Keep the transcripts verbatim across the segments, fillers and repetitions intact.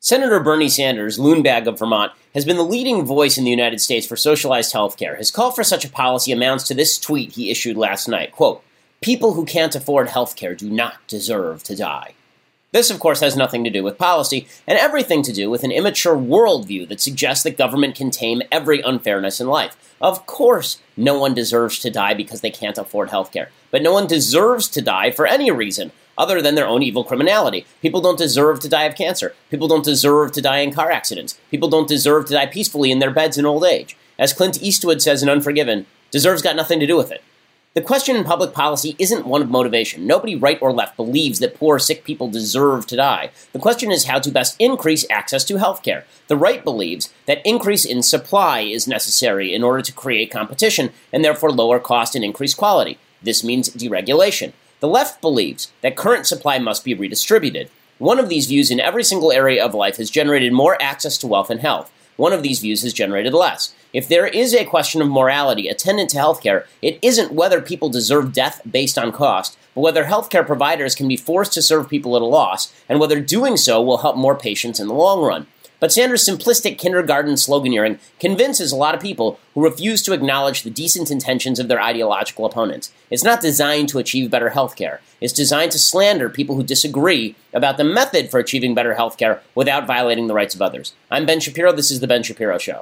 Senator Bernie Sanders, loonbag of Vermont, has been the leading voice in the United States for socialized health care. His call for such a policy amounts to this tweet he issued last night, quote, "People who can't afford health care do not deserve to die." This, of course, has nothing to do with policy and everything to do with an immature worldview that suggests that government can tame every unfairness in life. Of course, no one deserves to die because they can't afford health care, but no one deserves to die for any reason other than their own evil criminality. People don't deserve to die of cancer. People don't deserve to die in car accidents. People don't deserve to die peacefully in their beds in old age. As Clint Eastwood says in Unforgiven, deserve's got nothing to do with it. The question in public policy isn't one of motivation. Nobody, right or left, believes that poor, sick people deserve to die. The question is how to best increase access to health care. The right believes that increase in supply is necessary in order to create competition and therefore lower cost and increase quality. This means deregulation. The left believes that current supply must be redistributed. One of these views in every single area of life has generated more access to wealth and health. One of these views has generated less. If there is a question of morality attendant to healthcare, it isn't whether people deserve death based on cost, but whether healthcare providers can be forced to serve people at a loss, and whether doing so will help more patients in the long run. But Sanders' simplistic kindergarten sloganeering convinces a lot of people who refuse to acknowledge the decent intentions of their ideological opponents. It's not designed to achieve better health care. It's designed to slander people who disagree about the method for achieving better health care without violating the rights of others. I'm Ben Shapiro. This is The Ben Shapiro Show.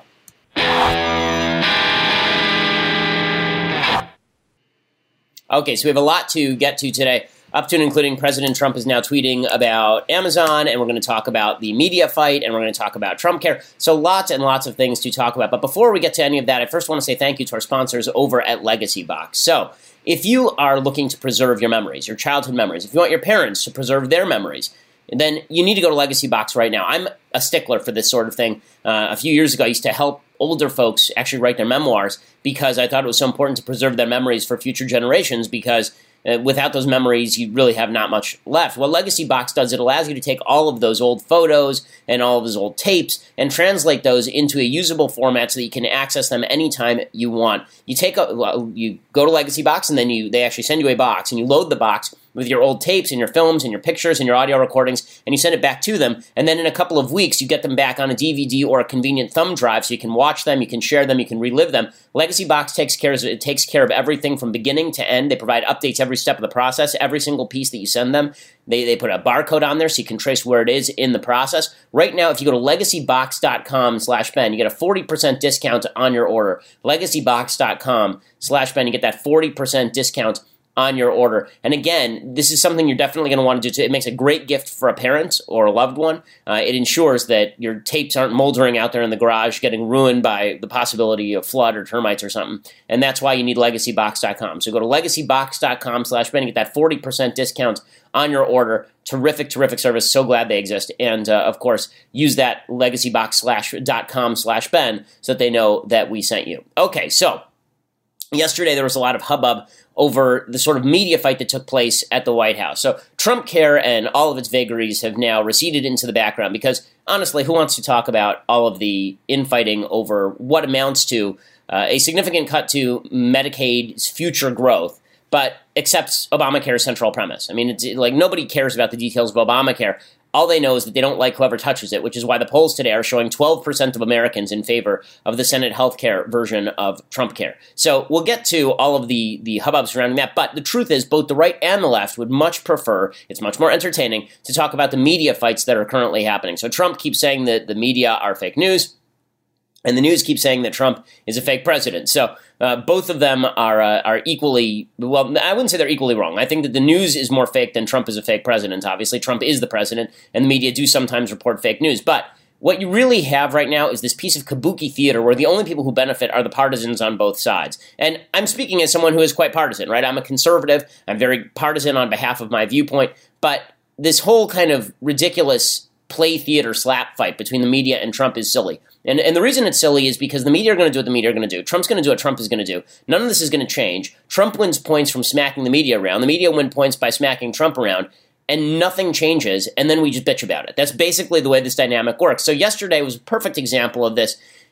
Okay, so we have a lot to get to today. Up to and including President Trump is now tweeting about Amazon, and we're going to talk about the media fight, and we're going to talk about Trump Care. So lots and lots of things to talk about. But before we get to any of that, I first want to say thank you to our sponsors over at Legacy Box. So if you are looking to preserve your memories, your childhood memories, if you want your parents to preserve their memories, then you need to go to Legacy Box right now. I'm a stickler for this sort of thing. Uh, a few years ago, I used to help older folks actually write their memoirs because I thought it was so important to preserve their memories for future generations because Uh, without those memories, you really have not much left. What Legacy Box does, it allows you to take all of those old photos and all of those old tapes and translate those into a usable format so that you can access them anytime you want. You take a, well, you go to Legacy Box, and then you they actually send you a box, and you load the box with your old tapes and your films and your pictures and your audio recordings, and you send it back to them. And then in a couple of weeks, you get them back on a D V D or a convenient thumb drive so you can watch them, you can share them, you can relive them. Legacy Box takes care of, it takes care of everything from beginning to end. They provide updates every step of the process, every single piece that you send them. They, they put a barcode on there so you can trace where it is in the process. Right now, if you go to legacybox.com slash Ben, you get a forty percent discount on your order. legacybox.com slash Ben, you get that forty percent discount on your order. And again, this is something you're definitely going to want to do. Too. It makes a great gift for a parent or a loved one. Uh, it ensures that your tapes aren't moldering out there in the garage, getting ruined by the possibility of flood or termites or something. And that's why you need legacybox dot com. So go to legacybox.com slash Ben and get that forty percent discount on your order. Terrific, terrific service. So glad they exist. And uh, of course, use that legacybox.com slash Ben so that they know that we sent you. Okay, so yesterday there was a lot of hubbub over the sort of media fight that took place at the White House. So Trump Care and all of its vagaries have now receded into the background because, honestly, who wants to talk about all of the infighting over what amounts to uh, a significant cut to Medicaid's future growth, but accepts Obamacare's central premise? I mean, it's like nobody cares about the details of Obamacare. All they know is that they don't like whoever touches it, which is why the polls today are showing twelve percent of Americans in favor of the Senate healthcare version of Trump Care. So we'll get to all of the, the hubbub surrounding that, but the truth is both the right and the left would much prefer, it's much more entertaining, to talk about the media fights that are currently happening. So Trump keeps saying that the media are fake news, and the news keeps saying that Trump is a fake president. So uh, both of them are uh, are equally, well, I wouldn't say they're equally wrong. I think that the news is more fake than Trump is a fake president. Obviously, Trump is the president, and the media do sometimes report fake news. But what you really have right now is this piece of kabuki theater where the only people who benefit are the partisans on both sides. And I'm speaking as someone who is quite partisan, right? I'm a conservative. I'm very partisan on behalf of my viewpoint. But this whole kind of ridiculous play theater slap fight between the media and Trump is silly. And, and the reason it's silly is because the media are going to do what the media are going to do. Trump's going to do what Trump is going to do. None of this is going to change. Trump wins points from smacking the media around. The media win points by smacking Trump around. And nothing changes, and then we just bitch about it. That's basically the way this dynamic works. So yesterday was a perfect example of this.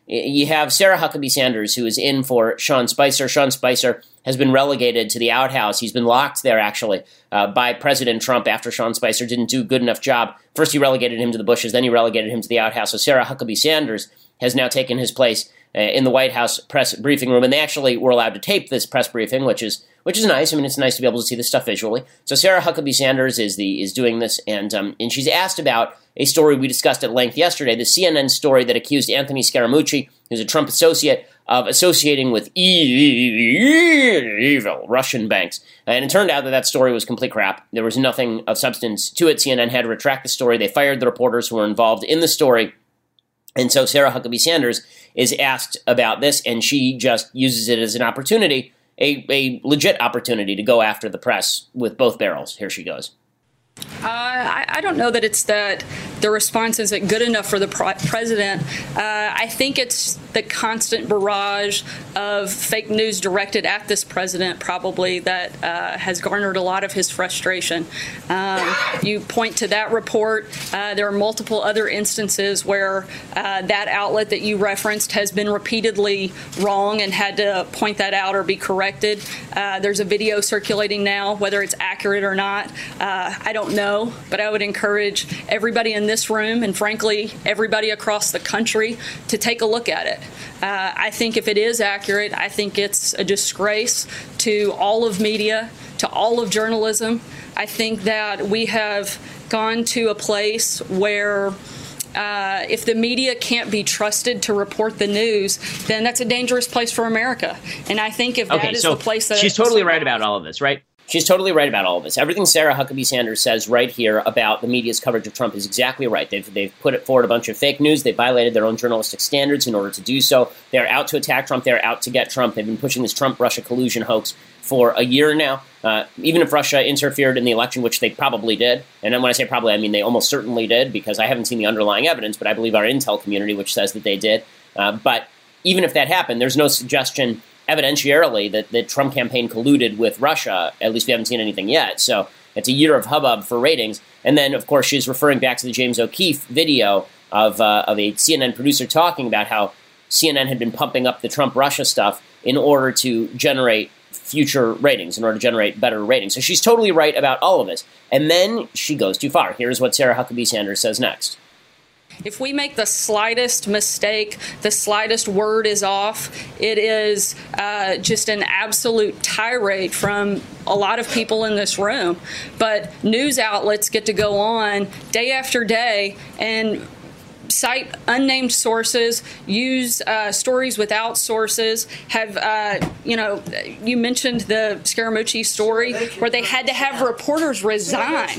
you have Sarah Huckabee Sanders, who is in for Sean Spicer. Sean Spicer has been relegated to the outhouse. He's been locked there, actually, uh, by President Trump after Sean Spicer didn't do a good enough job. First, he relegated him to the bushes, then he relegated him to the outhouse. So Sarah Huckabee Sanders has now taken his place uh, in the White House press briefing room, and they actually were allowed to tape this press briefing, which is which is nice. I mean, it's nice to be able to see this stuff visually. So Sarah Huckabee Sanders is the is doing this, and um, and she's asked about a story we discussed at length yesterday, the C N N story that accused Anthony Scaramucci, who's a Trump associate, of associating with evil Russian banks. And it turned out that that story was complete crap. There was nothing of substance to it. C N N had to retract the story. They fired the reporters who were involved in the story. And so Sarah Huckabee Sanders is asked about this, and she just uses it as an opportunity, a, a legit opportunity to go after the press with both barrels. Here she goes. Uh, I, I don't know that it's that the response isn't good enough for the pro- president. Uh, I think it's the constant barrage of fake news directed at this president probably that uh, has garnered a lot of his frustration. Um, you point to that report. Uh, there are multiple other instances where uh, that outlet that you referenced has been repeatedly wrong and had to point that out or be corrected. Uh, there's a video circulating now, whether it's accurate or not. Uh, I don't know, but I would encourage everybody in this room and, frankly, everybody across the country to take a look at it. Uh, I think if it is accurate, I think it's a disgrace to all of media, to all of journalism. I think that we have gone to a place where Uh, if the media can't be trusted to report the news, then that's a dangerous place for America. And I think if that okay, is so the place that she's totally right about all of this, right? She's totally right about all of this. Everything Sarah Huckabee Sanders says right here about the media's coverage of Trump is exactly right. They've, they've put it forward a bunch of fake news. They violated their own journalistic standards in order to do so. They're out to attack Trump. They're out to get Trump. They've been pushing this Trump-Russia collusion hoax for a year now. Uh, even if Russia interfered in the election, which they probably did, and when I say probably, I mean they almost certainly did, because I haven't seen the underlying evidence, but I believe our intel community, which says that they did. Uh, but even if that happened, there's no suggestion evidentiarily that the Trump campaign colluded with Russia. At least we haven't seen anything yet. So it's a year of hubbub for ratings. And then, of course, she's referring back to the James O'Keefe video of, uh, of a C N N producer talking about how C N N had been pumping up the Trump-Russia stuff in order to generate future ratings, in order to generate better ratings. So she's totally right about all of this. And then she goes too far. Here's what Sarah Huckabee Sanders says next. If we make the slightest mistake, the slightest word is off, it is uh, just an absolute tirade from a lot of people in this room. But news outlets get to go on day after day and cite unnamed sources, use uh, stories without sources, have, uh, you know, you mentioned the Scaramucci story where they had to have reporters resign.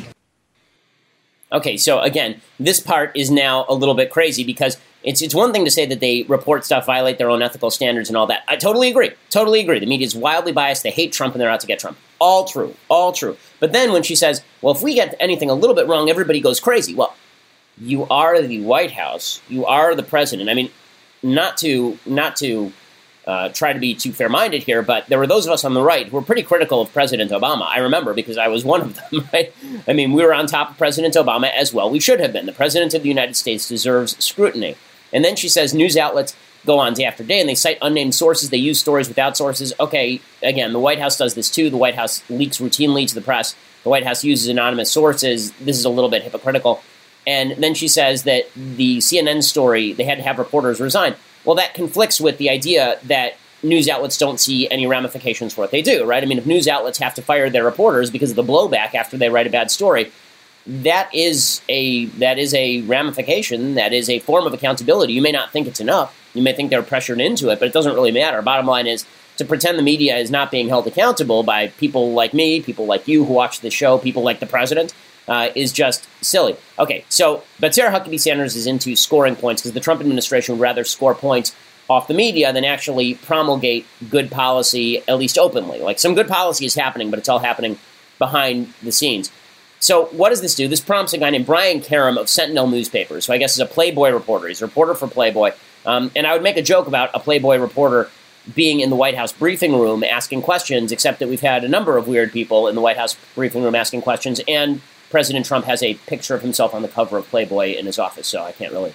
Okay, so again, this part is now a little bit crazy because it's it's one thing to say that they report stuff, violate their own ethical standards and all that. I totally agree. Totally agree. The media is wildly biased. They hate Trump and they're out to get Trump. All true. All true. But then when she says, well, if we get anything a little bit wrong, everybody goes crazy. Well, you are the White House. You are the president. I mean, not to not to uh, try to be too fair-minded here, but there were those of us on the right who were pretty critical of President Obama. I remember because I was one of them, right? I mean, we were on top of President Obama as well. We should have been. The President of the United States deserves scrutiny. And then she says news outlets go on day after day, and they cite unnamed sources. They use stories without sources. Okay, again, the White House does this too. The White House leaks routinely to the press. The White House uses anonymous sources. This is a little bit hypocritical. And then she says that the C N N story, they had to have reporters resign. Well, that conflicts with the idea that news outlets don't see any ramifications for what they do, right? I mean, if news outlets have to fire their reporters because of the blowback after they write a bad story, that is a that is a ramification. That is a form of accountability. You may not think it's enough. You may think they're pressured into it, but it doesn't really matter. Bottom line is to pretend the media is not being held accountable by people like me, people like you who watch the show, people like the president, Uh, is just silly. Okay, so, but Sarah Huckabee Sanders is into scoring points because the Trump administration would rather score points off the media than actually promulgate good policy, at least openly. Like, some good policy is happening, but it's all happening behind the scenes. So what does this do? This prompts a guy named Brian Karem of Sentinel newspaper, who I guess is a Playboy reporter. He's a reporter for Playboy. Um, and I would make a joke about a Playboy reporter being in the White House briefing room asking questions, except that we've had a number of weird people in the White House briefing room asking questions, and President Trump has a picture of himself on the cover of Playboy in his office, so I can't really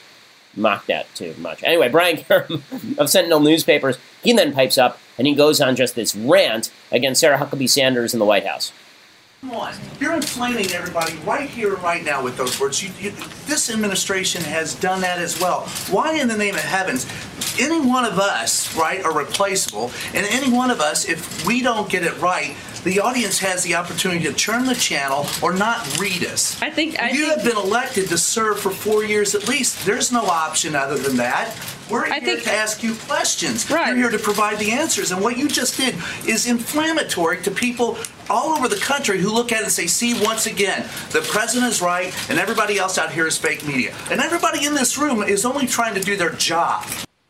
mock that too much. Anyway, Brian Karem of Sentinel Newspapers, he then pipes up and he goes on just this rant against Sarah Huckabee Sanders in the White House. Come on, you're inflaming everybody right here and right now with those words. You, you, this administration has done that as well. Why in the name of heavens? Any one of us, right, are replaceable, and any one of us, if we don't get it right, the audience has the opportunity to turn the channel or not read us. I think I you think, have been elected to serve for four years at least. There's no option other than that. We're I here think, to ask you questions. Right. You're here to provide the answers. And what you just did is inflammatory to people all over the country who look at it and say, see, once again, the president is right and everybody else out here is fake media. And everybody in this room is only trying to do their job.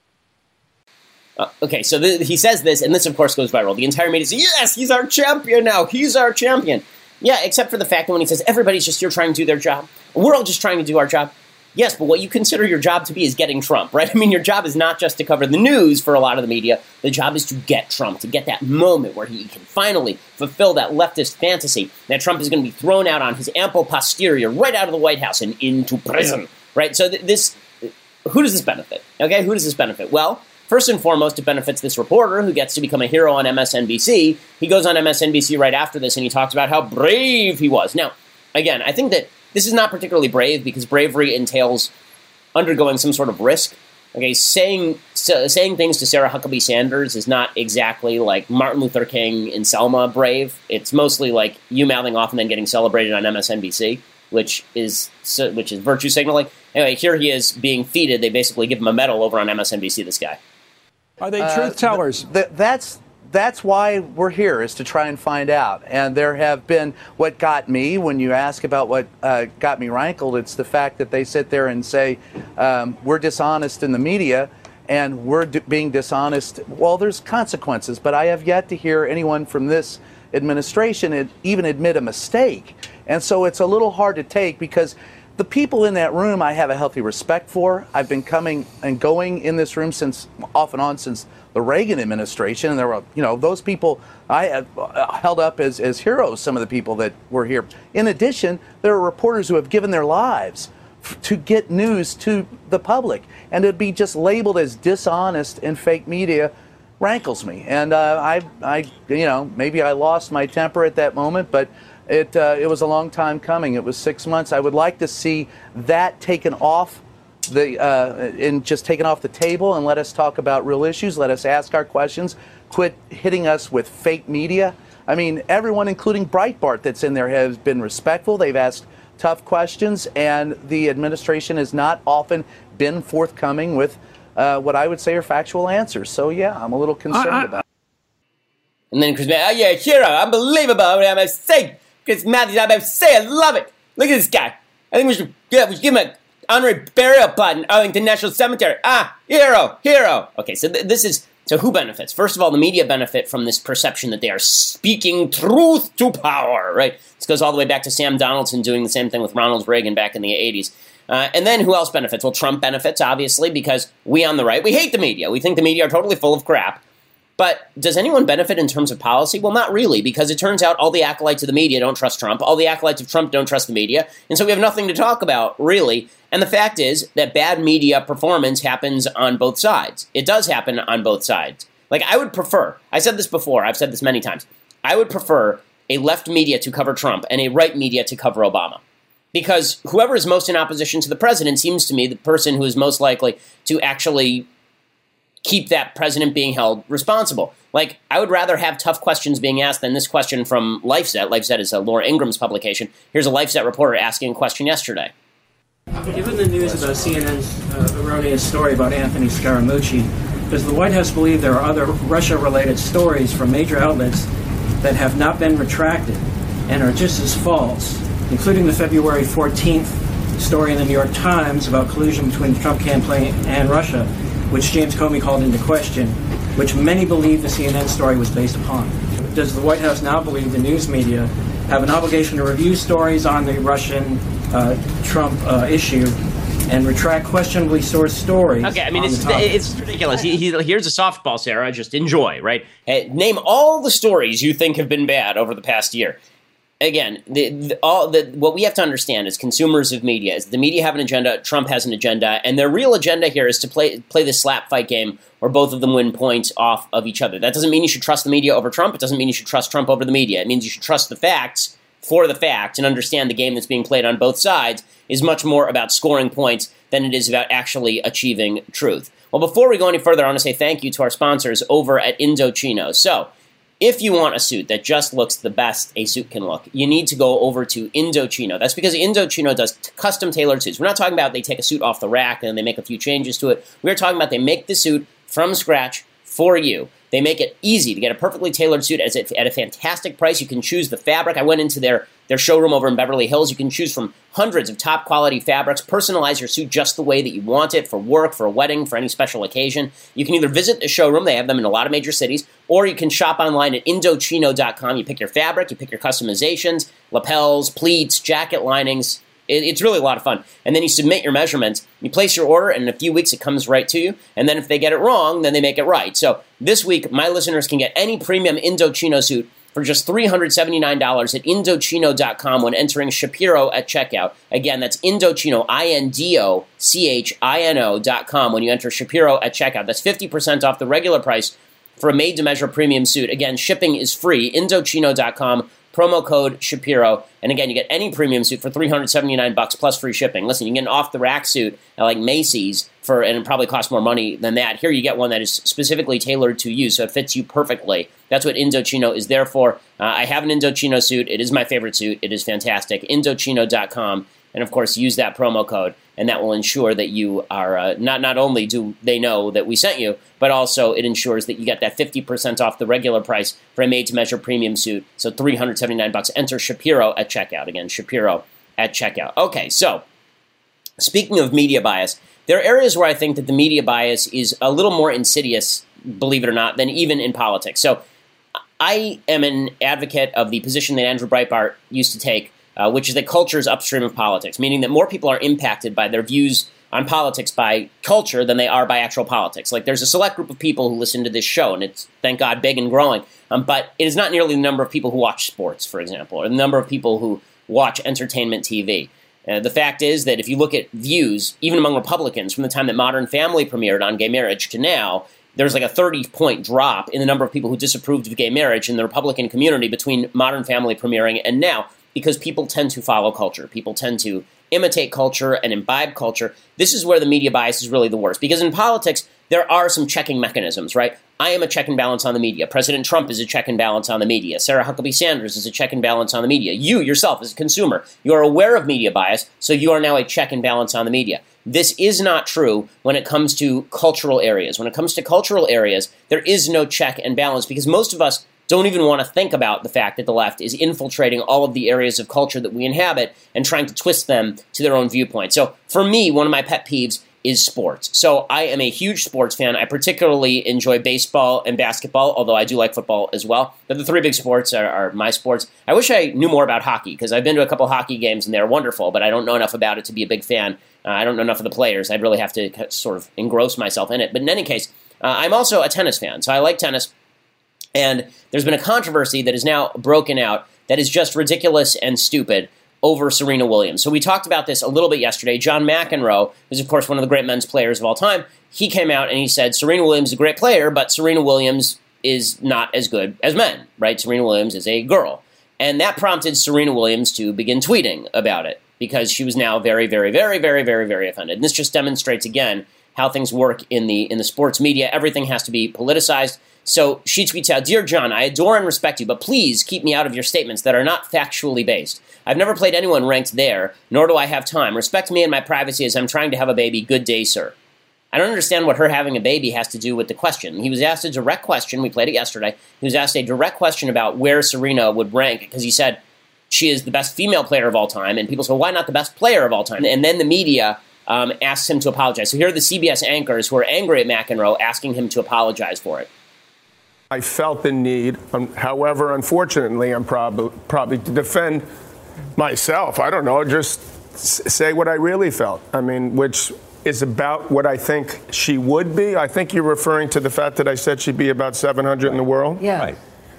Uh, okay, so th- he says this, and this, of course, goes viral. The entire media says, yes, he's our champion now. He's our champion. Yeah, except for the fact that when he says everybody's just here trying to do their job. We're all just trying to do our job. Yes, but what you consider your job to be is getting Trump, right? I mean, your job is not just to cover the news for a lot of the media. The job is to get Trump, to get that moment where he can finally fulfill that leftist fantasy that Trump is going to be thrown out on his ample posterior right out of the White House and into prison, right? So th- this, who does this benefit? Okay, who does this benefit? Well, first and foremost, it benefits this reporter who gets to become a hero on M S N B C. He goes on M S N B C right after this and he talks about how brave he was. Now, again, I think that this is not particularly brave because bravery entails undergoing some sort of risk. Okay, saying so, saying things to Sarah Huckabee Sanders is not exactly like Martin Luther King in Selma brave. It's mostly like you mouthing off and then getting celebrated on M S N B C, which is which is virtue signaling. Anyway, here he is being feted. They basically give him a medal over on M S N B C, this guy. Are they truth tellers? Uh, th- th- that's that's why we're here, is to try and find out. And there have been, what got me, when you ask about what uh, got me rankled, it's the fact that they sit there and say, um, we're dishonest in the media and we're d- being dishonest. Well, there's consequences, but I have yet to hear anyone from this administration ad- even admit a mistake. And so it's a little hard to take because the people in that room I have a healthy respect for. I've been coming and going in this room since, off and on, since the Reagan administration. And there were, you know, those people I have held up as, as heroes, some of the people that were here. In addition, there are reporters who have given their lives f- to get news to the public. And to be just labeled as dishonest and fake media rankles me. And uh, I, I, you know, maybe I lost my temper at that moment, but It uh, it was a long time coming. It was six months. I would like to see that taken off the uh, and just taken off the table and let us talk about real issues. Let us ask our questions. Quit hitting us with fake media. I mean, everyone, including Breitbart, that's in there has been respectful. They've asked tough questions, and the administration has not often been forthcoming with uh, what I would say are factual answers. So yeah, I'm a little concerned I, I, about it. And then Chris Matthews, oh yeah, hero, unbelievable. I must say. Chris Matthews, I must say, I love it. Look at this guy. I think we should, yeah, we should give him an honorary burial plot in Arlington National Cemetery. Ah, hero, hero. Okay, so th- this is, so who benefits? First of all, the media benefit from this perception that they are speaking truth to power, right? This goes all the way back to Sam Donaldson doing the same thing with Ronald Reagan back in the eighties. Uh, and then who else benefits? Well, Trump benefits, obviously, because we on the right, we hate the media. We think the media are totally full of crap. But does anyone benefit in terms of policy? Well, not really, because it turns out all the acolytes of the media don't trust Trump. All the acolytes of Trump don't trust the media. And so we have nothing to talk about, really. And the fact is that bad media performance happens on both sides. It does happen on both sides. Like, I would prefer, I said this before, I've said this many times, I would prefer a left media to cover Trump and a right media to cover Obama. Because whoever is most in opposition to the president seems to me the person who is most likely to actually keep that president being held responsible. Like, I would rather have tough questions being asked than this question from LifeZet. LifeZet is a Laura Ingram's publication. Here's a LifeZet reporter asking a question yesterday. Given the news about C N N's uh, erroneous story about Anthony Scaramucci, does the White House believe there are other Russia-related stories from major outlets that have not been retracted and are just as false, including the February fourteenth story in the New York Times about collusion between the Trump campaign and Russia, which James Comey called into question, which many believe the C N N story was based upon? Does the White House now believe the news media have an obligation to review stories on the Russian uh, Trump uh, issue and retract questionably sourced stories? Okay, I mean, it's, it's ridiculous. He, he, here's a softball, Sarah. Just enjoy, right? Hey, name all the stories you think have been bad over the past year. again, the, the, all the, what we have to understand as consumers of media is the media have an agenda, Trump has an agenda, and their real agenda here is to play play this slap fight game where both of them win points off of each other. That doesn't mean you should trust the media over Trump. It doesn't mean you should trust Trump over the media. It means you should trust the facts for the facts and understand the game that's being played on both sides is much more about scoring points than it is about actually achieving truth. Well, before we go any further, I want to say thank you to our sponsors over at Indochino. So, if you want a suit that just looks the best a suit can look, you need to go over to Indochino. That's because Indochino does t- custom-tailored suits. We're not talking about they take a suit off the rack and they make a few changes to it. We're talking about they make the suit from scratch for you. They make it easy to get a perfectly tailored suit at a fantastic price. You can choose the fabric. I went into their, their showroom over in Beverly Hills. You can choose from hundreds of top-quality fabrics. Personalize your suit just the way that you want it for work, for a wedding, for any special occasion. You can either visit the showroom. They have them in a lot of major cities. Or you can shop online at Indochino dot com. You pick your fabric. You pick your customizations, lapels, pleats, jacket linings. It's really a lot of fun. And then you submit your measurements, you place your order, and in a few weeks it comes right to you. And then if they get it wrong, then they make it right. So this week, my listeners can get any premium Indochino suit for just three hundred seventy-nine dollars at Indochino dot com when entering Shapiro at checkout. Again, that's Indochino, I N D O C H I N O dot com when you enter Shapiro at checkout. That's fifty percent off the regular price for a made-to-measure premium suit. Again, shipping is free. Indochino dot com. Promo code Shapiro, and again, you get any premium suit for three hundred seventy-nine bucks plus free shipping. Listen, you can get an off-the-rack suit at like Macy's for, and it probably costs more money than that. Here, you get one that is specifically tailored to you, so it fits you perfectly. That's what Indochino is there for. Uh, I have an Indochino suit. It is my favorite suit. It is fantastic. Indochino dot com, and of course, use that promo code, and that will ensure that you are uh, not not only do they know that we sent you, but also it ensures that you get that fifty percent off the regular price for a made-to-measure premium suit. So three hundred seventy-nine bucks. Enter Shapiro at checkout. Again, Shapiro at checkout. Okay, so speaking of media bias, there are areas where I think that the media bias is a little more insidious, believe it or not, than even in politics. So I am an advocate of the position that Andrew Breitbart used to take, Uh, which is that culture is upstream of politics, meaning that more people are impacted by their views on politics by culture than they are by actual politics. Like, there's a select group of people who listen to this show, and it's, thank God, big and growing. Um, but it is not nearly the number of people who watch sports, for example, or the number of people who watch entertainment T V. Uh, the fact is that if you look at views, even among Republicans, from the time that Modern Family premiered on gay marriage to now, there's like a thirty-point drop in the number of people who disapproved of gay marriage in the Republican community between Modern Family premiering and now, because people tend to follow culture. People tend to imitate culture and imbibe culture. This is where the media bias is really the worst, because in politics, there are some checking mechanisms, right? I am a check and balance on the media. President Trump is a check and balance on the media. Sarah Huckabee Sanders is a check and balance on the media. You, yourself, as a consumer, you are aware of media bias, so you are now a check and balance on the media. This is not true when it comes to cultural areas. When it comes to cultural areas, there is no check and balance, because most of us don't even want to think about the fact that the left is infiltrating all of the areas of culture that we inhabit and trying to twist them to their own viewpoint. So for me, one of my pet peeves is sports. So I am a huge sports fan. I particularly enjoy baseball and basketball, although I do like football as well. But the three big sports are, are my sports. I wish I knew more about hockey, because I've been to a couple hockey games and they're wonderful, but I don't know enough about it to be a big fan. Uh, I don't know enough of the players. I'd really have to sort of engross myself in it. But in any case, uh, I'm also a tennis fan. So I like tennis. And there's been a controversy that is now broken out that is just ridiculous and stupid over Serena Williams. So we talked about this a little bit yesterday. John McEnroe, who's of course one of the great men's players of all time, he came out and he said Serena Williams is a great player, but Serena Williams is not as good as men, right? Serena Williams is a girl. And that prompted Serena Williams to begin tweeting about it, because she was now very, very, very, very, very, very offended. And this just demonstrates again how things work in the in the sports media. Everything has to be politicized. So she tweets out, "Dear John, I adore and respect you, but please keep me out of your statements that are not factually based. I've never played anyone ranked there, nor do I have time. Respect me and my privacy as I'm trying to have a baby. Good day, sir." I don't understand what her having a baby has to do with the question. He was asked a direct question. We played it yesterday. He was asked a direct question about where Serena would rank, because he said she is the best female player of all time. And people said, well, why not the best player of all time? And then the media um, asks him to apologize. So here are the C B S anchors who are angry at McEnroe, asking him to apologize for it. I felt the need, um, however, unfortunately, I'm prob- probably to defend myself. I don't know, just s- say what I really felt. I mean, which is about what I think she would be. I think you're referring to the fact that I said she'd be about seven hundred right. in the world. Yeah. Right.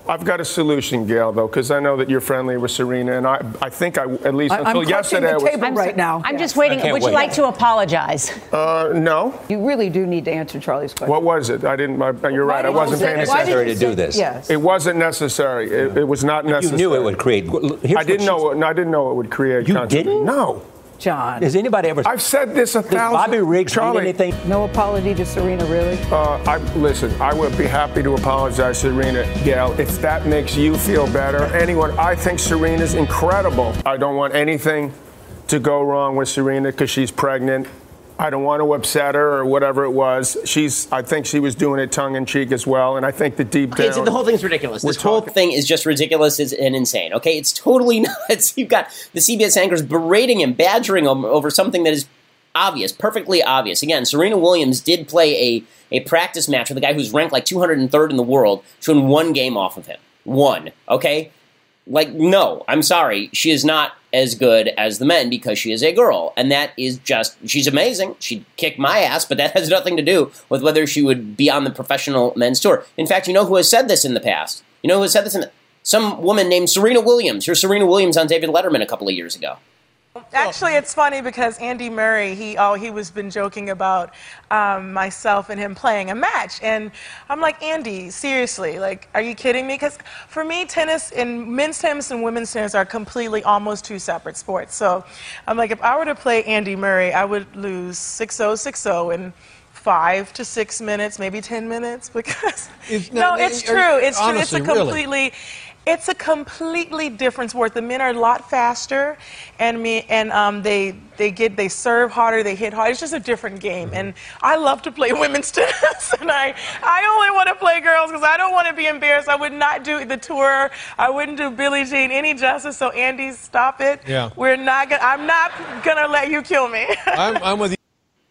I've got a solution, Gail, though, because I know that you're friendly with Serena, and I, I think I, at least I, until I'm yesterday, the I was. table I'm right now. I'm Yes. just waiting. Would wait. you like to apologize? Uh, no. You really do need to answer Charlie's question. What was it? I didn't. I, you're right. I wasn't paying Why attention. did you necessary to do say- this. Yes. It wasn't necessary. It, it was not You necessary. knew it would create. Here's I didn't what know. It, I didn't know it would create. You controversy. didn't? No. John. Has anybody ever? I've said this a Does thousand. Bobby Riggs Charlie, mean anything? No apology to Serena, really? Uh, I, listen, I would be happy to apologize, Serena, Gail, if that makes you feel better. Anyone, I think Serena's incredible. I don't want anything to go wrong with Serena because she's pregnant. I don't want to upset her or whatever it was. She's, I think she was doing it tongue in cheek as well, and I think that deep down. Okay, so the whole thing's ridiculous. We're This whole talking- thing is just ridiculous and insane. Okay, it's totally nuts. You've got the C B S anchors berating him, badgering him over something that is obvious, perfectly obvious. Again, Serena Williams did play a, a practice match with a guy who's ranked like two hundred third in the world. She won one game off of him. One. Okay? Like, no, I'm sorry. She is not as good as the men because she is a girl. And that is just, she's amazing. She'd kick my ass, but that has nothing to do with whether she would be on the professional men's tour. In fact, you know who has said this in the past? You know who has said this in the, some woman named Serena Williams. Here's Serena Williams on David Letterman a couple of years ago. Actually, it's funny because Andy Murray, he oh he was been joking about um, myself and him playing a match, and I'm like, Andy, seriously, like, are you kidding me? Because for me, tennis and men's tennis and women's tennis are completely almost two separate sports. So I'm like, if I were to play Andy Murray, I would lose six oh, six oh in five to six minutes, maybe ten minutes, because no, it's true. It's true. It's a completely. It's a completely different sport. The men are a lot faster, and me and um, they they get they serve harder, they hit hard. It's just a different game, and I love to play women's tennis, and I I only want to play girls because I don't want to be embarrassed. I would not do the tour. I wouldn't do Billie Jean any justice. So Andy, stop it. Yeah. We're not gonna. I'm not gonna let you kill me. I'm, I'm with you.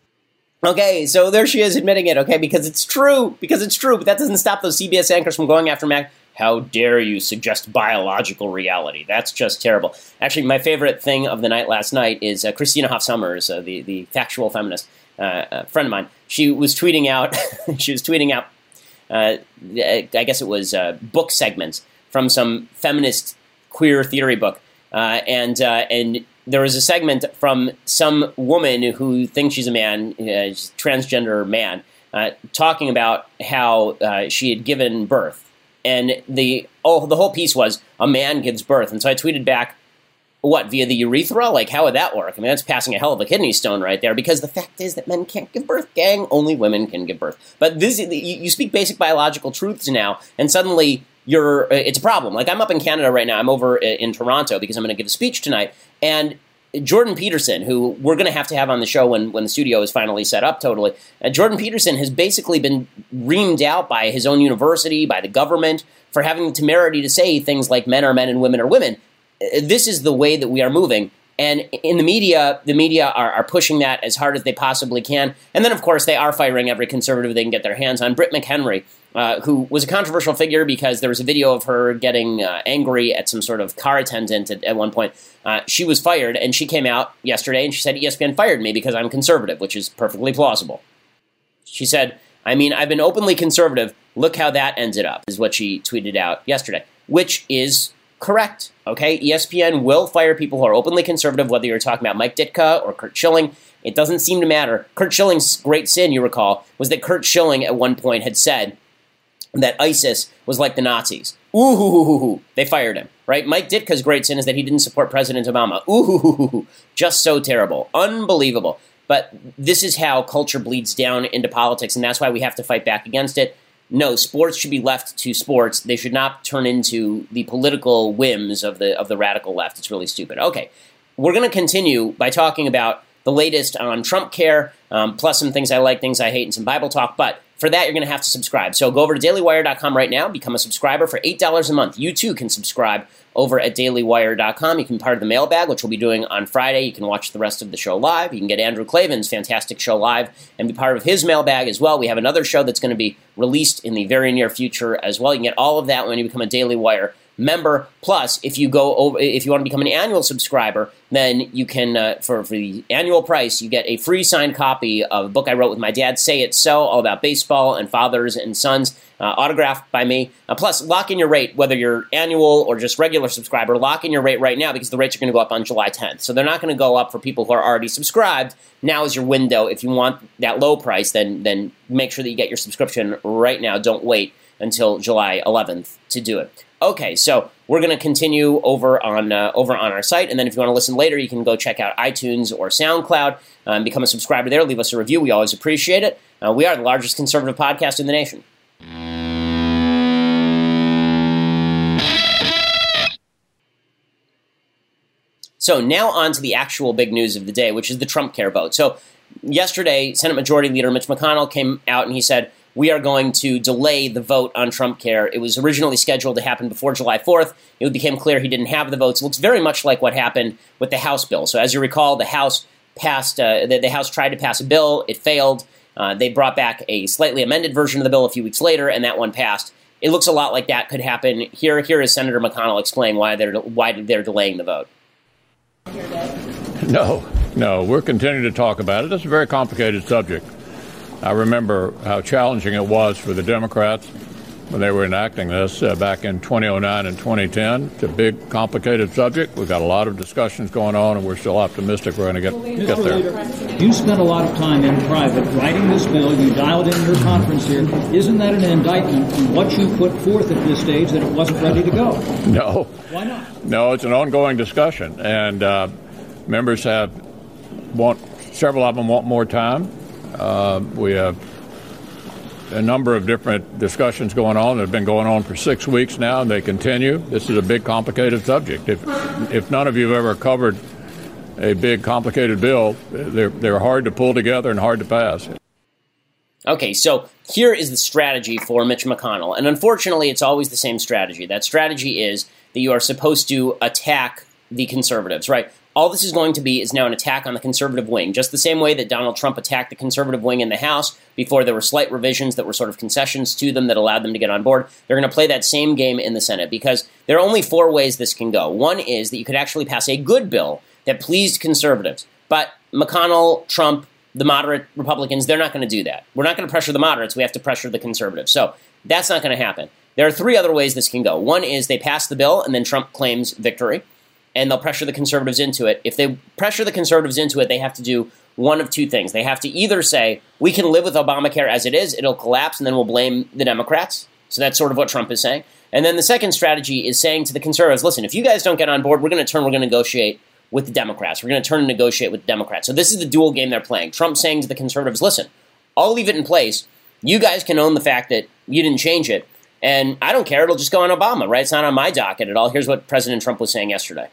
Okay, so there she is admitting it, okay, because it's true, because it's true, but that doesn't stop those C B S anchors from going after Mac. How dare you suggest biological reality? That's just terrible. Actually, my favorite thing of the night last night is uh, Christina Hoff Sommers, uh, the, the factual feminist uh, uh, friend of mine. She was tweeting out, she was tweeting out, uh, I guess it was uh, book segments from some feminist queer theory book, uh, and uh, and there was a segment from some woman who thinks she's a man, uh, transgender man, uh, talking about how uh, she had given birth. And the oh, the whole piece was a man gives birth. And so I tweeted back, what, via the urethra? Like, how would that work? I mean, that's passing a hell of a kidney stone right there, because the fact is that men can't give birth, gang. Only women can give birth. But this, you, you speak basic biological truths now, and suddenly you're it's a problem. Like, I'm up in Canada right now. I'm over in Toronto because I'm going to give a speech tonight. And Jordan Peterson, who we're going to have to have on the show when, when the studio is finally set up totally, uh, Jordan Peterson has basically been reamed out by his own university, by the government, for having the temerity to say things like men are men and women are women. Uh, this is the way that we are moving. And in the media, the media are, are pushing that as hard as they possibly can. And then, of course, they are firing every conservative they can get their hands on. Britt McHenry, Uh, who was a controversial figure because there was a video of her getting uh, angry at some sort of car attendant at, at one point. Uh, she was fired, and she came out yesterday and she said, E S P N fired me because I'm conservative, which is perfectly plausible. She said, I mean, I've been openly conservative. Look how that ended up, is what she tweeted out yesterday, which is correct, okay? E S P N will fire people who are openly conservative, whether you're talking about Mike Ditka or Curt Schilling. It doesn't seem to matter. Curt Schilling's great sin, you recall, was that Curt Schilling at one point had said that ISIS was like the Nazis. Ooh, hoo, hoo, hoo, hoo. They fired him, right? Mike Ditka's great sin is that he didn't support President Obama. Ooh, hoo, hoo, hoo, hoo. Just so terrible. Unbelievable. But this is how culture bleeds down into politics, and that's why we have to fight back against it. No, sports should be left to sports. They should not turn into the political whims of the of the radical left. It's really stupid. Okay, we're going to continue by talking about the latest on Trump Care, um, plus some things I like, things I hate, and some Bible talk. But for that, you're going to have to subscribe. So go over to daily wire dot com right now, become a subscriber for eight dollars a month. You too can subscribe over at daily wire dot com. You can be part of the mailbag, which we'll be doing on Friday. You can watch the rest of the show live. You can get Andrew Klavan's fantastic show live and be part of his mailbag as well. We have another show that's going to be released in the very near future as well. You can get all of that when you become a Daily Wire member. Plus, if you go over, if you want to become an annual subscriber, then you can, uh, for, for the annual price, you get a free signed copy of a book I wrote with my dad, Say It So, all about baseball and fathers and sons, uh, autographed by me. Uh, plus, lock in your rate, whether you're annual or just regular subscriber, lock in your rate right now because the rates are going to go up on July tenth. So they're not going to go up for people who are already subscribed. Now is your window. If you want that low price, then then make sure that you get your subscription right now. Don't wait until July eleventh to do it. Okay, so we're going to continue over on uh, over on our site, and then if you want to listen later, you can go check out iTunes or SoundCloud, um, become a subscriber there, leave us a review. We always appreciate it. Uh, we are the largest conservative podcast in the nation. So now on to the actual big news of the day, which is the Trump care vote. So yesterday, Senate Majority Leader Mitch McConnell came out and he said, we are going to delay the vote on Trump care. It was originally scheduled to happen before July fourth. It became clear he didn't have the votes. It looks very much like what happened with the House bill. So as you recall, the House passed, uh, the, the House tried to pass a bill. It failed. Uh, they brought back a slightly amended version of the bill a few weeks later, and that one passed. It looks a lot like that could happen here. Here is Senator McConnell explain why they're why they're delaying the vote. No, no, we're continuing to talk about it. It's a very complicated subject. I remember how challenging it was for the Democrats when they were enacting this uh, back in twenty oh nine and twenty ten. It's a big, complicated subject. We've got a lot of discussions going on, and we're still optimistic we're going to get, get there. Leader, you spent a lot of time in private writing this bill. You dialed in your conference here. Isn't that an indictment on what you put forth at this stage that it wasn't ready to go? No. Why not? No, it's an ongoing discussion, and uh, members have want several of them want more time. Uh, we have a number of different discussions going on that have been going on for six weeks now, and they continue. This is a big, complicated subject. If if none of you have ever covered a big, complicated bill, they're they're hard to pull together and hard to pass. Okay, so here is the strategy for Mitch McConnell, and unfortunately, it's always the same strategy. That strategy is that you are supposed to attack the conservatives, right? All this is going to be is now an attack on the conservative wing, just the same way that Donald Trump attacked the conservative wing in the House before there were slight revisions that were sort of concessions to them that allowed them to get on board. They're going to play that same game in the Senate because there are only four ways this can go. One is that you could actually pass a good bill that pleased conservatives, but McConnell, Trump, the moderate Republicans, they're not going to do that. We're not going to pressure the moderates. We have to pressure the conservatives. So that's not going to happen. There are three other ways this can go. One is they pass the bill and then Trump claims victory, and they'll pressure the conservatives into it. If they pressure the conservatives into it, they have to do one of two things. They have to either say, we can live with Obamacare as it is, it'll collapse, and then we'll blame the Democrats. So that's sort of what Trump is saying. And then the second strategy is saying to the conservatives, listen, if you guys don't get on board, we're going to turn, we're going to negotiate with the Democrats. We're going to turn and negotiate with the Democrats. So this is the dual game they're playing. Trump saying to the conservatives, listen, I'll leave it in place. You guys can own the fact that you didn't change it. And I don't care. It'll just go on Obama, right? It's not on my docket at all. Here's what President Trump was saying yesterday.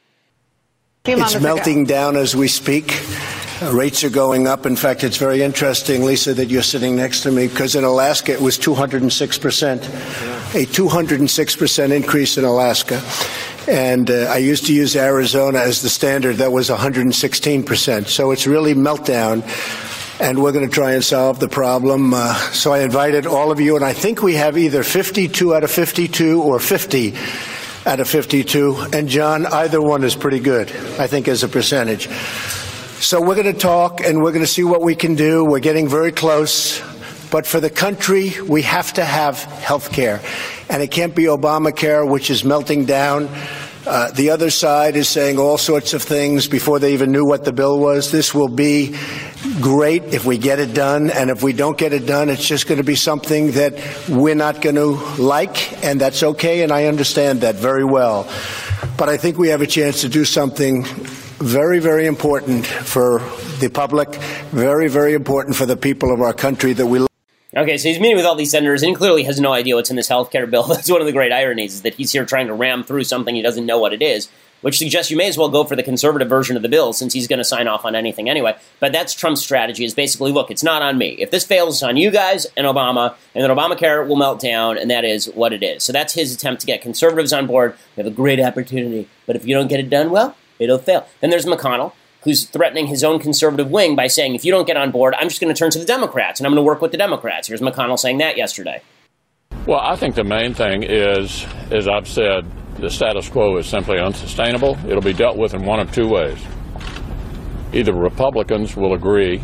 It's melting down as we speak. Uh, rates are going up. In fact, it's very interesting, Lisa, that you're sitting next to me, because in Alaska it was two hundred six percent, a two hundred six percent increase in Alaska. And uh, I used to use Arizona as the standard. That was one hundred sixteen percent. So it's really meltdown, and we're going to try and solve the problem. Uh, so I invited all of you, and I think we have either fifty-two out of fifty-two or fifty out of fifty-two. And, John, either one is pretty good, I think, as a percentage. So we're going to talk, and we're going to see what we can do. We're getting very close. But for the country, we have to have health care. And it can't be Obamacare, which is melting down. Uh, the other side is saying all sorts of things before they even knew what the bill was. This will be great if we get it done. And if we don't get it done, it's just going to be something that we're not going to like. And that's okay. And I understand that very well. But I think we have a chance to do something very, very important for the public, very, very important for the people of our country that we love. Okay, so he's meeting with all these senators, and he clearly has no idea what's in this health care bill. That's one of the great ironies, is that he's here trying to ram through something he doesn't know what it is, which suggests you may as well go for the conservative version of the bill, since he's going to sign off on anything anyway. But that's Trump's strategy, is basically, look, it's not on me. If this fails, it's on you guys and Obama, and then Obamacare will melt down, and that is what it is. So that's his attempt to get conservatives on board. We have a great opportunity, but if you don't get it done well, it'll fail. Then there's McConnell, who's threatening his own conservative wing by saying, if you don't get on board, I'm just going to turn to the Democrats, and I'm going to work with the Democrats. Here's McConnell saying that yesterday. Well, I think the main thing is, as I've said the status quo is simply unsustainable. It'll be dealt with in one of two ways. Either Republicans will agree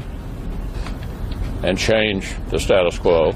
and change the status quo,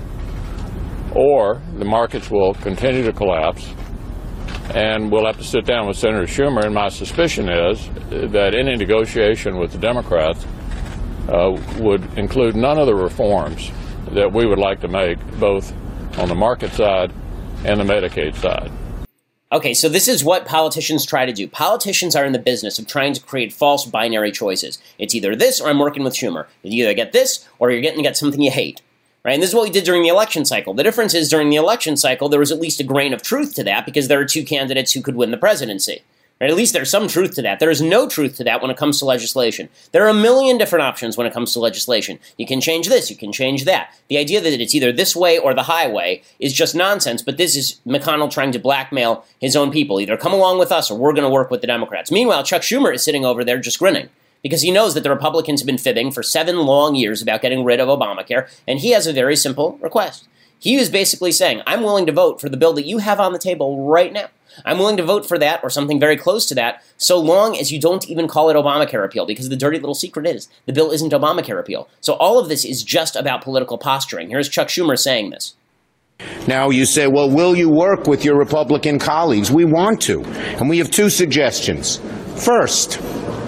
or the markets will continue to collapse, and we'll have to sit down with Senator Schumer. And my suspicion is that any negotiation with the Democrats uh, would include none of the reforms that we would like to make, both on the market side and the Medicaid side. Okay, so this is what politicians try to do. Politicians are in the business of trying to create false binary choices. It's either this or I'm working with Schumer. You either get this or you're getting to get something you hate. Right? And this is what we did during the election cycle. The difference is during the election cycle, there was at least a grain of truth to that because there are two candidates who could win the presidency. Right? At least there's some truth to that. There is no truth to that when it comes to legislation. There are a million different options when it comes to legislation. You can change this, you can change that. The idea that it's either this way or the highway is just nonsense, but this is McConnell trying to blackmail his own people. Either come along with us or we're going to work with the Democrats. Meanwhile, Chuck Schumer is sitting over there just grinning because he knows that the Republicans have been fibbing for seven long years about getting rid of Obamacare, and he has a very simple request. He was basically saying, I'm willing to vote for the bill that you have on the table right now. I'm willing to vote for that or something very close to that, so long as you don't even call it Obamacare repeal, because the dirty little secret is the bill isn't Obamacare repeal. So all of this is just about political posturing. Here's Chuck Schumer saying this. Now you say, well, will you work with your Republican colleagues? We want to. And we have two suggestions. First,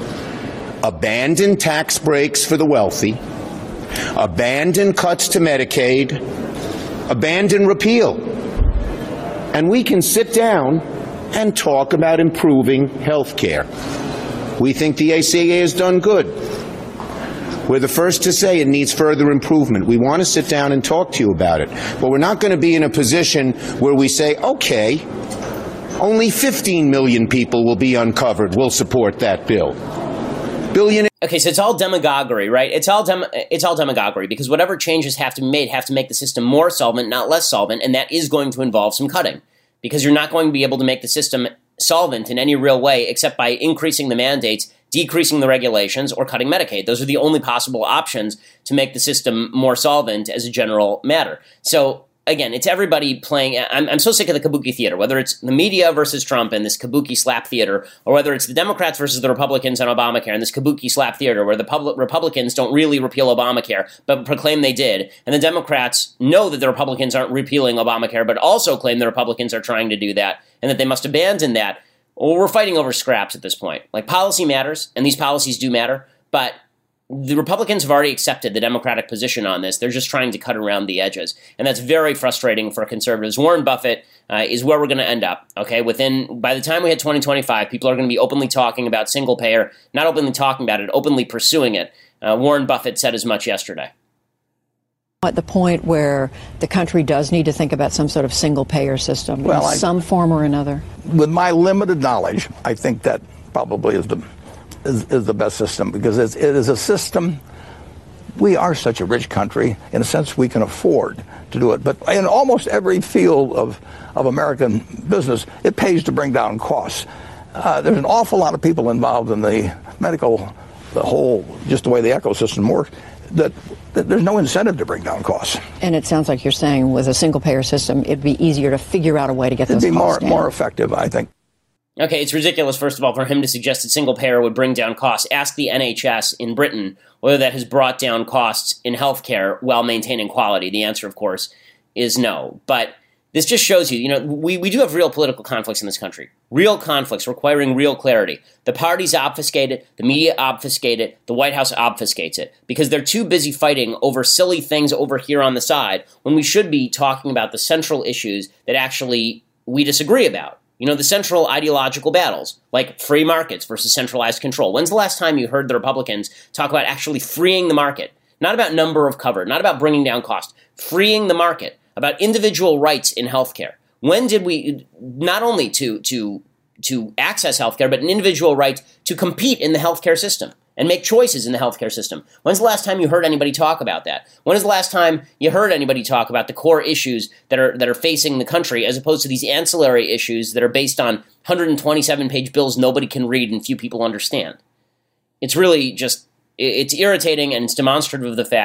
abandon tax breaks for the wealthy, abandon cuts to Medicaid, abandon repeal. And we can sit down and talk about improving health care. We think the A C A has done good. We're the first to say it needs further improvement. We want to sit down and talk to you about it. But we're not going to be in a position where we say, okay, only fifteen million people will be uncovered. We'll support that bill. Billion. Okay, so it's all demagoguery, right? It's all dem- it's all demagoguery because whatever changes have to be made have to make the system more solvent, not less solvent, and that is going to involve some cutting because you're not going to be able to make the system solvent in any real way except by increasing the mandates, decreasing the regulations, or cutting Medicaid. Those are the only possible options to make the system more solvent as a general matter. So again, it's everybody playing. I'm, I'm so sick of the kabuki theater, whether it's the media versus Trump and this kabuki slap theater, or whether it's the Democrats versus the Republicans on Obamacare and this kabuki slap theater where the public Republicans don't really repeal Obamacare, but proclaim they did. And the Democrats know that the Republicans aren't repealing Obamacare, but also claim the Republicans are trying to do that and that they must abandon that. Well, we're fighting over scraps at this point. Like, policy matters, and these policies do matter, but the Republicans have already accepted the Democratic position on this. They're just trying to cut around the edges. And that's very frustrating for conservatives. Warren Buffett uh, is where we're going to end up. Okay, within by the time we hit twenty twenty-five, people are going to be openly talking about single payer, not openly talking about it, openly pursuing it. Uh, Warren Buffett said as much yesterday. At the point where the country does need to think about some sort of single payer system well, in I, some form or another? With my limited knowledge, I think that probably is the is, is the best system because it's, it is a system. We are such a rich country. In a sense, we can afford to do it. But in almost every field of, of American business, it pays to bring down costs. Uh, there's an awful lot of people involved in the medical, the whole, just the way the ecosystem works, that, that there's no incentive to bring down costs. And it sounds like you're saying with a single payer system, it'd be easier to figure out a way to get it'd those costs down. It'd be more, more effective, I think. Okay, it's ridiculous, first of all, for him to suggest that single payer would bring down costs. Ask the N H S in Britain whether that has brought down costs in healthcare while maintaining quality. The answer, of course, is no. But this just shows you, you know, we, we do have real political conflicts in this country. Real conflicts requiring real clarity. The parties obfuscate it, the media obfuscate it, the White House obfuscates it, because they're too busy fighting over silly things over here on the side when we should be talking about the central issues that actually we disagree about. You know, the central ideological battles, like free markets versus centralized control. When's the last time you heard the Republicans talk about actually freeing the market? Not about number of covered, not about bringing down cost. Freeing the market, about individual rights in healthcare. When did we, not only to, to, to access healthcare, but an individual right to compete in the healthcare system and make choices in the healthcare system? When's the last time you heard anybody talk about that? When is the last time you heard anybody talk about the core issues that are that are facing the country as opposed to these ancillary issues that are based on one hundred twenty-seven page bills nobody can read and few people understand? It's really just, it's irritating and it's demonstrative of the fact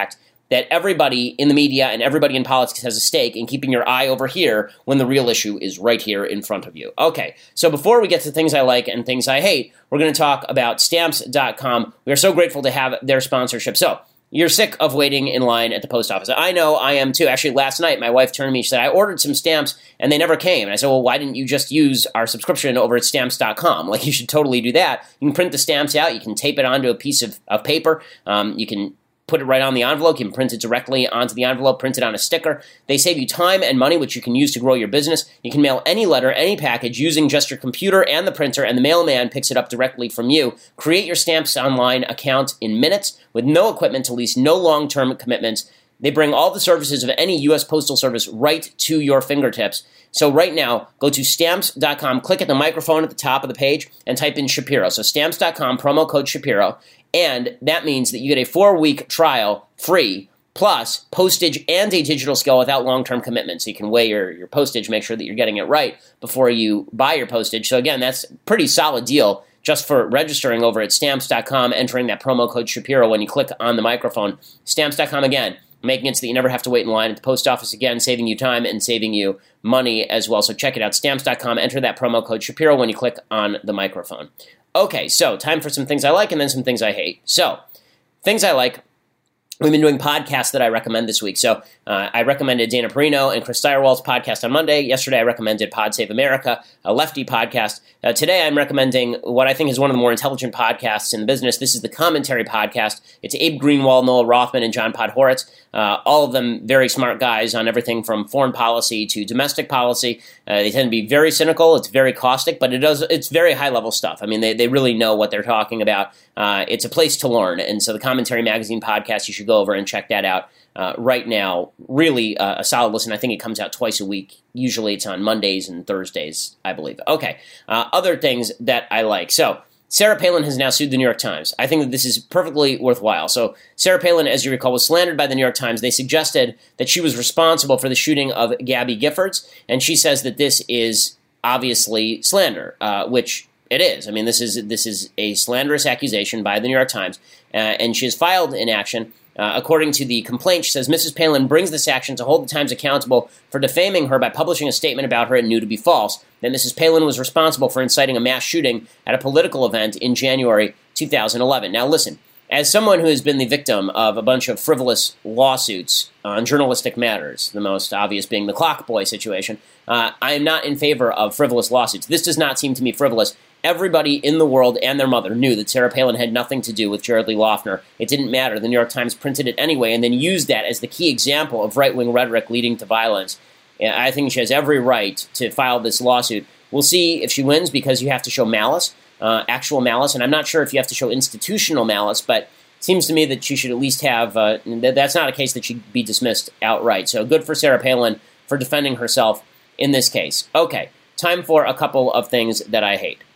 that everybody in the media and everybody in politics has a stake in keeping your eye over here when the real issue is right here in front of you. Okay, so before we get to things I like and things I hate, we're going to talk about Stamps dot com. We are so grateful to have their sponsorship. So, you're sick of waiting in line at the post office. I know I am too. Actually, last night, my wife turned to me, she said, I ordered some stamps and they never came. And I said, well, why didn't you just use our subscription over at Stamps dot com? Like, you should totally do that. You can print the stamps out. You can tape it onto a piece of, of paper. Um, you can put it right on the envelope. You can print it directly onto the envelope, print it on a sticker. They save you time and money, which you can use to grow your business. You can mail any letter, any package using just your computer and the printer, and the mailman picks it up directly from you. Create your Stamps Online account in minutes with no equipment to lease, no long-term commitments. They bring all the services of any U S Postal Service right to your fingertips. So right now, go to Stamps dot com, click at the microphone at the top of the page, and type in Shapiro. So Stamps dot com, promo code Shapiro, and that means that you get a four-week trial free, plus postage and a digital scale without long-term commitment. So you can weigh your, your postage, make sure that you're getting it right before you buy your postage. So again, that's a pretty solid deal just for registering over at Stamps dot com, entering that promo code Shapiro when you click on the microphone. Stamps dot com again, making it so that you never have to wait in line at the post office again, saving you time and saving you money as well. So check it out, Stamps dot com, enter that promo code Shapiro when you click on the microphone. Okay, so time for some things I like and then some things I hate. So, things I like. We've been doing podcasts that I recommend this week. So uh, I recommended Dana Perino and Chris Stirewalt's podcast on Monday. Yesterday I recommended Pod Save America, a lefty podcast. Uh, today I'm recommending what I think is one of the more intelligent podcasts in the business. This is the Commentary Podcast. It's Abe Greenwald, Noel Rothman, and John Podhoretz. Uh, all of them very smart guys on everything from foreign policy to domestic policy. Uh, they tend to be very cynical. It's very caustic, but it does. It's very high-level stuff. I mean, they, they really know what they're talking about. Uh, it's a place to learn. And so the Commentary Magazine podcast, you should go over and check that out uh, right now. Really uh, a solid listen. I think it comes out twice a week. Usually it's on Mondays and Thursdays, I believe. Okay, uh, other things that I like. So Sarah Palin has now sued the New York Times. I think that this is perfectly worthwhile. So Sarah Palin, as you recall, was slandered by the New York Times. They suggested that she was responsible for the shooting of Gabby Giffords, and she says that this is obviously slander, uh, which it is. I mean, this is this is a slanderous accusation by the New York Times, uh, and she has filed an action. Uh, according to the complaint, she says Missus Palin brings this action to hold the Times accountable for defaming her by publishing a statement about her it knew to be false, that Missus Palin was responsible for inciting a mass shooting at a political event in January two thousand eleven. Now listen, as someone who has been the victim of a bunch of frivolous lawsuits on journalistic matters, the most obvious being the Clock Boy situation, uh, I am not in favor of frivolous lawsuits. This does not seem to me frivolous. Everybody in the world and their mother knew that Sarah Palin had nothing to do with Jared Lee Loughner. It didn't matter. The New York Times printed it anyway and then used that as the key example of right-wing rhetoric leading to violence. I think she has every right to file this lawsuit. We'll see if she wins because you have to show malice, uh, actual malice, and I'm not sure if you have to show institutional malice, but it seems to me that she should at least have, uh, that's not a case that she'd be dismissed outright. So good for Sarah Palin for defending herself in this case. Okay, time for a couple of things that I hate.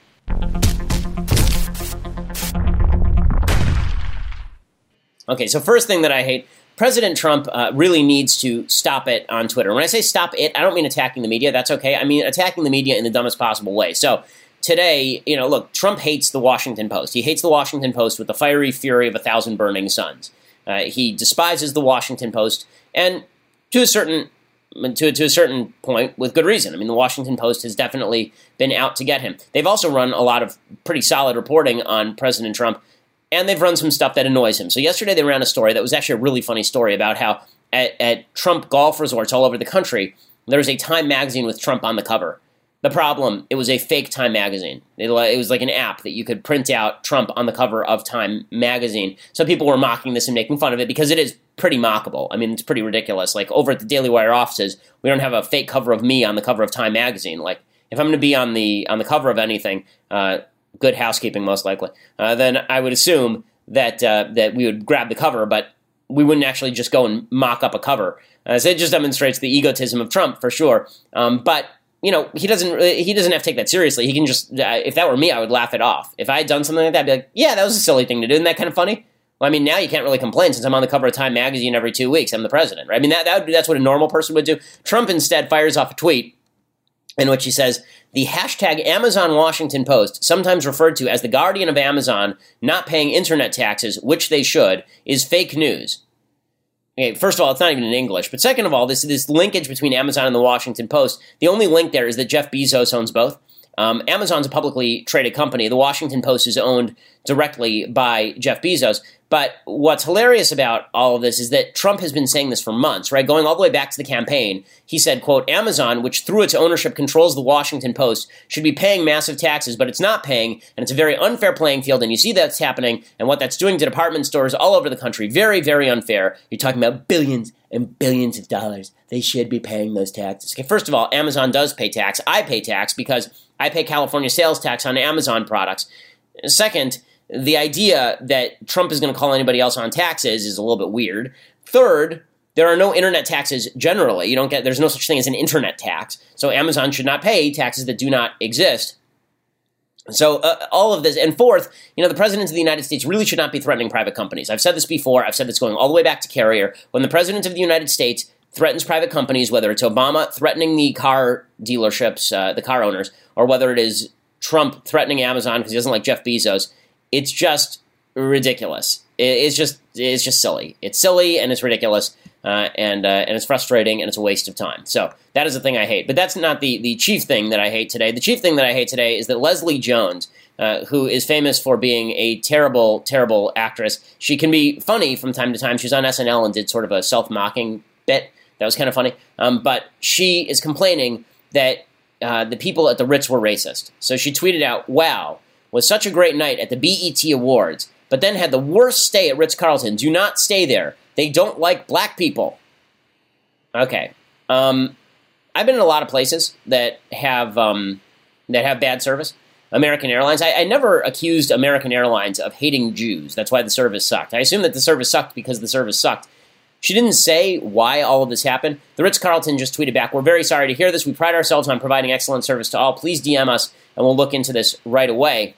Okay, so first thing that I hate, President Trump uh, really needs to stop it on Twitter. When I say stop it, I don't mean attacking the media. That's okay. I mean attacking the media in the dumbest possible way. So today, you know, look, Trump hates the Washington Post. He hates the Washington Post with the fiery fury of a thousand burning suns. Uh, he despises the Washington Post, and to a certain To, to a certain point, with good reason. I mean, the Washington Post has definitely been out to get him. They've also run a lot of pretty solid reporting on President Trump, and they've run some stuff that annoys him. So yesterday they ran a story that was actually a really funny story about how at, at Trump golf resorts all over the country, there was a Time magazine with Trump on the cover. The problem, it was a fake Time magazine. It, it was like an app that you could print out Trump on the cover of Time magazine. So people were mocking this and making fun of it because it is pretty mockable. I mean, it's pretty ridiculous. Like, over at the Daily Wire offices, we don't have a fake cover of me on the cover of Time magazine. Like, if I'm going to be on the on the cover of anything, uh, Good Housekeeping most likely, uh, then I would assume that uh, that we would grab the cover, but we wouldn't actually just go and mock up a cover. Uh, so it just demonstrates the egotism of Trump, for sure. Um, but you know, he doesn't he doesn't have to take that seriously. He can just, uh, if that were me, I would laugh it off. If I had done something like that, I'd be like, yeah, that was a silly thing to do. Isn't that kind of funny? Well, I mean, now you can't really complain since I'm on the cover of Time magazine every two weeks. I'm the president, right? I mean, that, that would, that's what a normal person would do. Trump instead fires off a tweet in which he says, the hashtag Amazon Washington Post, sometimes referred to as the guardian of Amazon not paying internet taxes, which they should, is fake news. Okay, first of all, it's not even in English. But second of all, this this linkage between Amazon and the Washington Post, the only link there is that Jeff Bezos owns both. Um, Amazon's a publicly traded company. The Washington Post is owned directly by Jeff Bezos. But what's hilarious about all of this is that Trump has been saying this for months, right? Going all the way back to the campaign, he said, quote, Amazon, which through its ownership controls the Washington Post, should be paying massive taxes, but it's not paying, and it's a very unfair playing field, and you see that's happening, and what that's doing to department stores all over the country, very, very unfair. You're talking about billions and billions of dollars. They should be paying those taxes. Okay, first of all, Amazon does pay tax. I pay tax because I pay California sales tax on Amazon products. Second, the idea that Trump is going to call anybody else on taxes is a little bit weird. Third, there are no internet taxes generally. You don't get, there's no such thing as an internet tax. So Amazon should not pay taxes that do not exist. So uh, all of this. And fourth, you know, the president of the United States really should not be threatening private companies. I've said this before. I've said this going all the way back to Carrier. When the president of the United States threatens private companies, whether it's Obama threatening the car dealerships, uh, the car owners, or whether it is Trump threatening Amazon because he doesn't like Jeff Bezos, it's just ridiculous. It's just it's just silly. It's silly and it's ridiculous, uh, and uh, and it's frustrating and it's a waste of time. So that is the thing I hate. But that's not the the chief thing that I hate today. The chief thing that I hate today is that Leslie Jones, uh, who is famous for being a terrible, terrible actress, she can be funny from time to time. She was on S N L and did sort of a self-mocking bit that was kind of funny. Um, but she is complaining that uh, the people at the Ritz were racist. So she tweeted out, "Wow, was such a great night at the B E T Awards, but then had the worst stay at Ritz-Carlton. Do not stay there. They don't like black people." Okay. Um, I've been in a lot of places that have um, that have bad service. American Airlines. I, I never accused American Airlines of hating Jews. That's why the service sucked. I assume that the service sucked because the service sucked. She didn't say why all of this happened. The Ritz-Carlton just tweeted back, "We're very sorry to hear this. We pride ourselves on providing excellent service to all. Please D M us, and we'll look into this right away."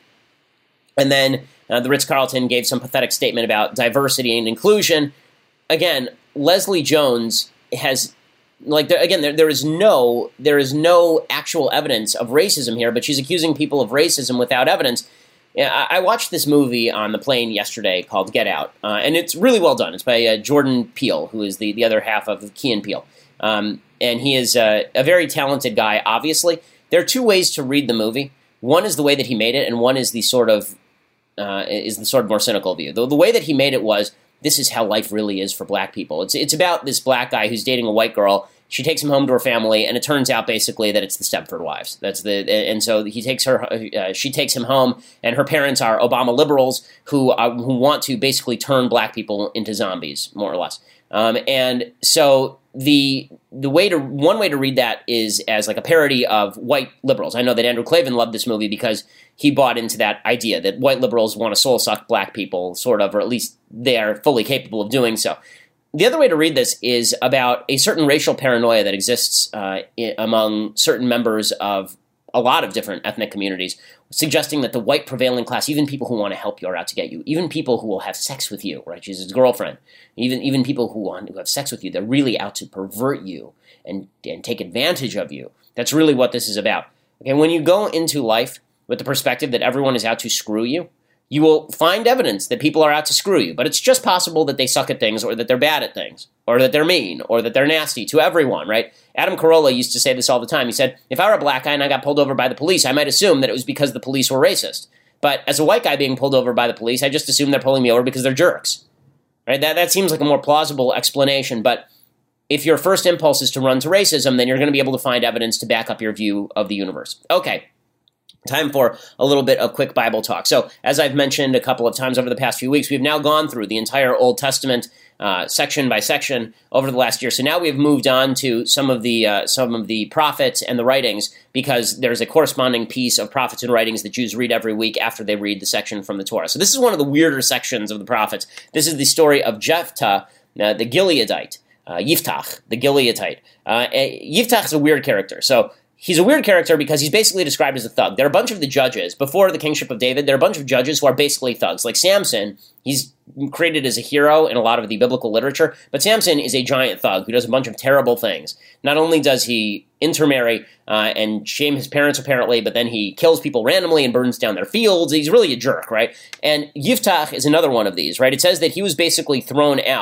And then uh, the Ritz-Carlton gave some pathetic statement about diversity and inclusion. Again, Leslie Jones has, like, there, again, there, there is no there is no actual evidence of racism here, but she's accusing people of racism without evidence. Yeah, I watched this movie on the plane yesterday called Get Out, uh, and it's really well done. It's by uh, Jordan Peele, who is the, the other half of Key and Peele. Um, and he is uh, a very talented guy, obviously. There are two ways to read the movie. One is the way that he made it, and one is the sort of uh, is the sort of more cynical view. The, the way that he made it was, this is how life really is for black people. It's it's about this black guy who's dating a white girl. She takes him home to her family, and it turns out basically that it's the Stepford Wives. That's the and so he takes her, uh, she takes him home, and her parents are Obama liberals who uh, who want to basically turn black people into zombies, more or less. Um, and so the the way to one way to read that is as like a parody of white liberals. I know that Andrew Klavan loved this movie because he bought into that idea that white liberals want to soul suck black people, sort of, or at least they are fully capable of doing so. The other way to read this is about a certain racial paranoia that exists uh, I- among certain members of a lot of different ethnic communities, suggesting that the white prevailing class, even people who want to help you, are out to get you. Even people who will have sex with you, right? She's his girlfriend. Even even people who want to have sex with you, they're really out to pervert you and and take advantage of you. That's really what this is about. Okay, when you go into life with the perspective that everyone is out to screw you, you will find evidence that people are out to screw you, but it's just possible that they suck at things, or that they're bad at things, or that they're mean, or that they're nasty to everyone, right? Adam Carolla used to say this all the time. He said, if I were a black guy and I got pulled over by the police, I might assume that it was because the police were racist. But as a white guy being pulled over by the police, I just assume they're pulling me over because they're jerks, right? That, that seems like a more plausible explanation, but if your first impulse is to run to racism, then you're going to be able to find evidence to back up your view of the universe. Okay. Time for a little bit of quick Bible talk. So, as I've mentioned a couple of times over the past few weeks, we've now gone through the entire Old Testament uh, section by section over the last year. So now we've moved on to some of the uh, some of the prophets and the writings, because there's a corresponding piece of prophets and writings that Jews read every week after they read the section from the Torah. So this is one of the weirder sections of the prophets. This is the story of Jephthah, uh, the Gileadite, uh, Yiftach, the Gileadite. Uh, Yiftach is a weird character. So he's a weird character because he's basically described as a thug. There are a bunch of the judges, before the kingship of David, there are a bunch of judges who are basically thugs. Like Samson, he's created as a hero in a lot of the biblical literature, but Samson is a giant thug who does a bunch of terrible things. Not only does he intermarry uh, and shame his parents, apparently, but then he kills people randomly and burns down their fields. He's really a jerk, right? And Yiftach is another one of these, right? It says that he was basically thrown out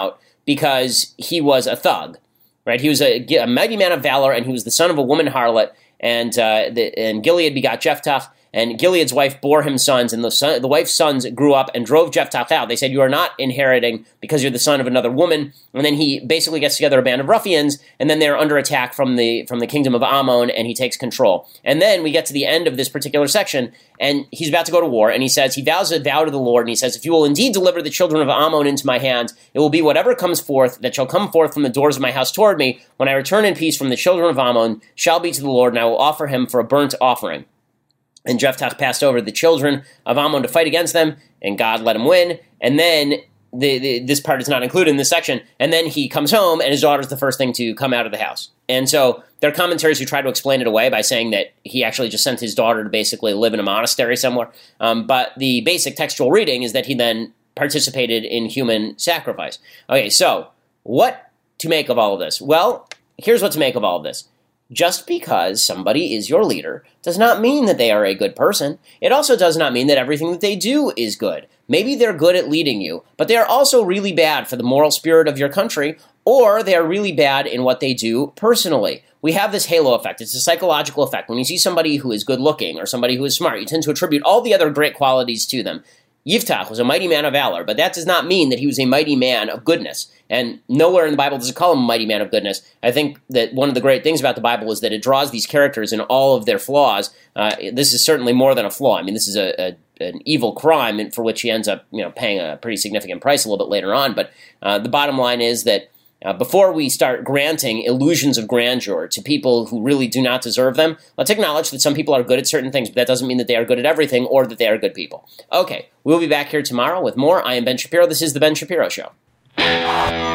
because he was a thug, right? He was a, a mighty man of valor, and he was the son of a woman harlot, and uh, the, and Gilead begot Jephthah, and Gilead's wife bore him sons, and the son, the wife's sons grew up and drove Jephthah out. They said, you are not inheriting because you're the son of another woman. And then he basically gets together a band of ruffians, and then they're under attack from the from the kingdom of Ammon, and he takes control. And then we get to the end of this particular section, and he's about to go to war, and he says, he vows a vow to the Lord, and he says, if you will indeed deliver the children of Ammon into my hands, it will be whatever comes forth that shall come forth from the doors of my house toward me, when I return in peace from the children of Ammon, shall be to the Lord, and I will offer him for a burnt offering. And Jephthah passed over the children of Ammon to fight against them, and God let him win. And then, the, the, this part is not included in this section, and then he comes home, and his daughter's the first thing to come out of the house. And so there are commentaries who try to explain it away by saying that he actually just sent his daughter to basically live in a monastery somewhere. Um, but the basic textual reading is that he then participated in human sacrifice. Okay, so what to make of all of this? Well, here's what to make of all of this. Just because somebody is your leader does not mean that they are a good person. It also does not mean that everything that they do is good. Maybe they're good at leading you, but they are also really bad for the moral spirit of your country, or they are really bad in what they do personally. We have this halo effect. It's a psychological effect. When you see somebody who is good looking or somebody who is smart, you tend to attribute all the other great qualities to them. Yiftach was a mighty man of valor, but that does not mean that he was a mighty man of goodness. And nowhere in the Bible does it call him a mighty man of goodness. I think that one of the great things about the Bible is that it draws these characters in all of their flaws. Uh, this is certainly more than a flaw. I mean, this is a, a an evil crime for which he ends up, you know, paying a pretty significant price a little bit later on. But uh, the bottom line is that Uh, before we start granting illusions of grandeur to people who really do not deserve them, let's acknowledge that some people are good at certain things, but that doesn't mean that they are good at everything or that they are good people. Okay, we'll be back here tomorrow with more. I am Ben Shapiro. This is The Ben Shapiro Show.